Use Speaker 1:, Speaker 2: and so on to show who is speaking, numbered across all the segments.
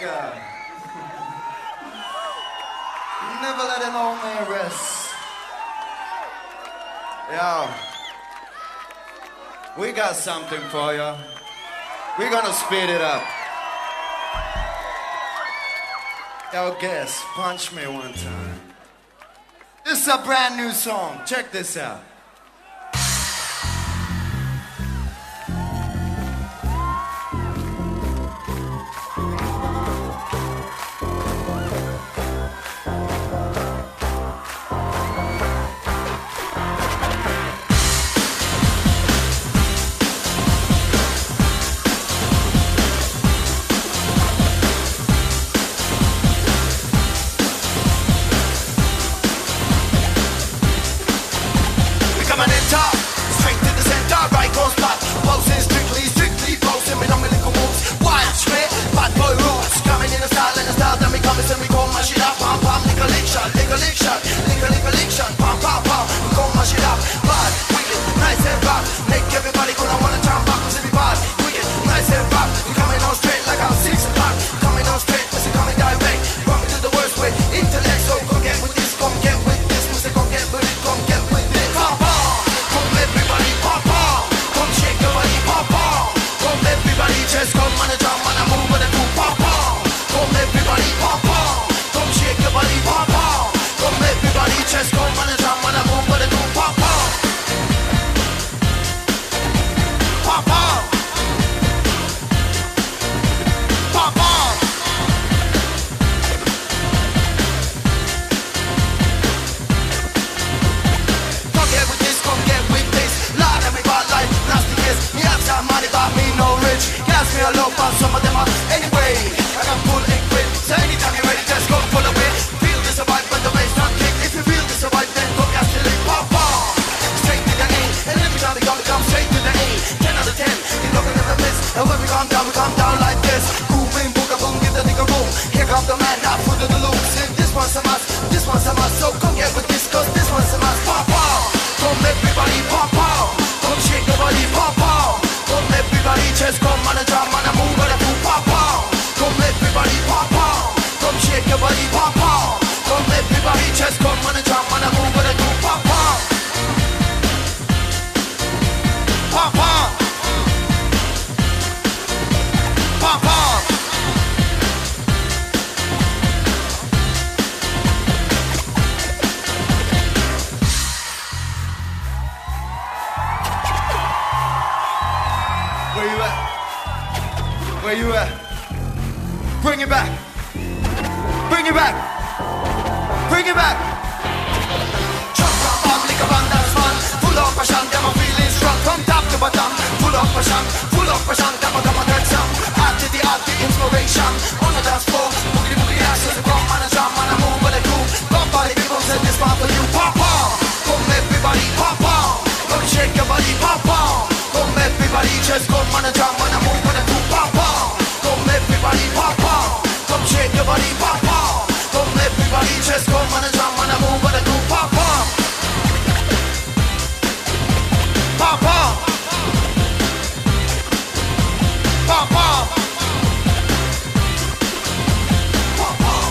Speaker 1: God. Never let an old man rest. Yo, we got something for you. We're gonna speed it up. Yo, guess, punch me one time. This is a brand new song. Check this out. Where you at? Bring it back. Bring it back. Bring it back. Chop, chop, up, lick a bandana man. Full of passion, them a feeling strong. From top to bottom, full of passion, them a come and get some. Art to the inspiration. On the dance floor, boogie boogie ass. So come on and jump, man, I move with the groove. Come body, people say this part for you. Pop, pop. Come everybody, pop, pop. Come shake your body, pop, pop. Come everybody, just come on and jump, man, I move with the groove. Pop, pop. Come everybody, pop, pop. Come shake your body, pop, pop. Come everybody, just come on and jump, man, I move with the groove. Pop, pop. Pop, pop. Pop, pop. Pop, pop.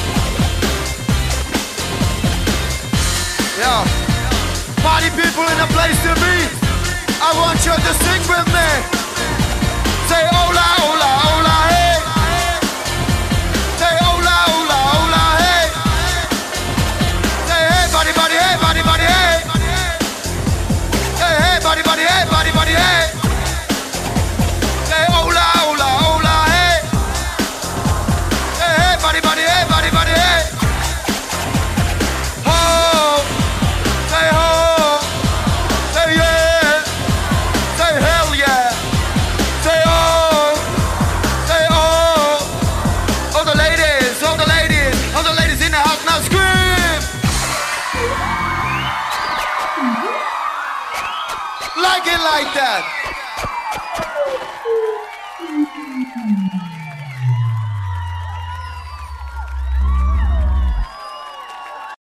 Speaker 1: Yeah. Party people in a place to be. I want you to sing with me. Say hola, hola, hola, hey. Say hola, hola, hola, hey. Say hey, buddy, buddy, hey, buddy, buddy, hey. Say hey, buddy, buddy, hey, buddy, buddy, hey. Say hola, hola, hola, hey. Say hey, buddy, buddy, hey, buddy, buddy, hey. Ho, say ho. Say yeah. Say hell yeah. Say oh. Say oh. All the ladies, all the ladies, all the ladies in the house now scream. Like it like that.